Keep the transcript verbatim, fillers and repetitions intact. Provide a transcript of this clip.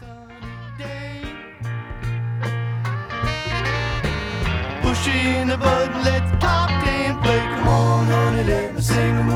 Push in the button, let the top ten play. Come on, honey, let me sing